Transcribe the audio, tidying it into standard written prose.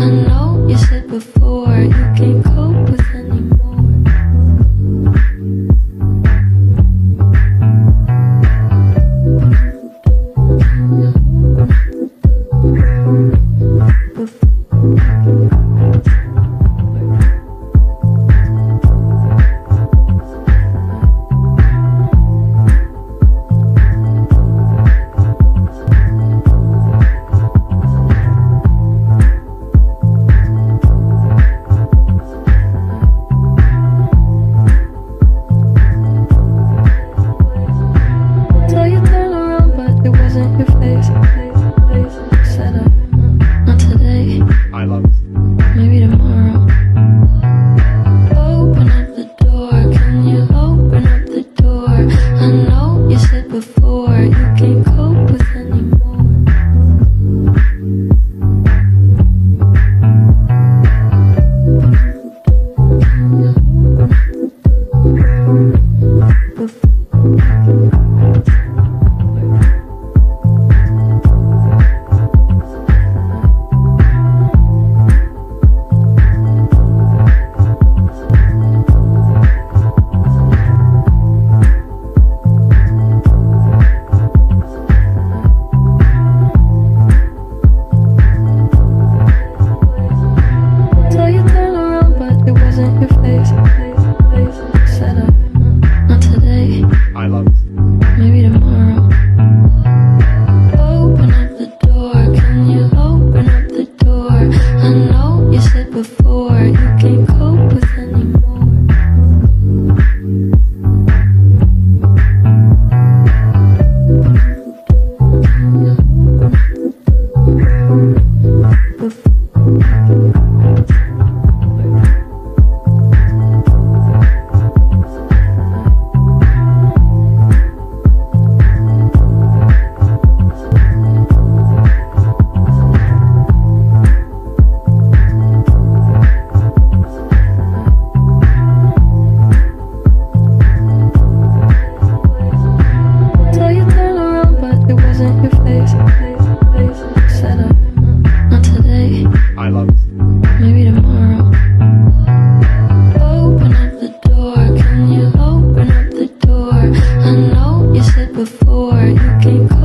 know you said before you can't cope with anymore. Maybe tomorrow. Open up the door, can you open up the door? I know you said before you can't cope with anymore. Maybe tomorrow. Open up the door, can you open up the door? I know you said before you can't cope with anymore. Maybe tomorrow. Open up the door, can you open up the door? I know you said before you can't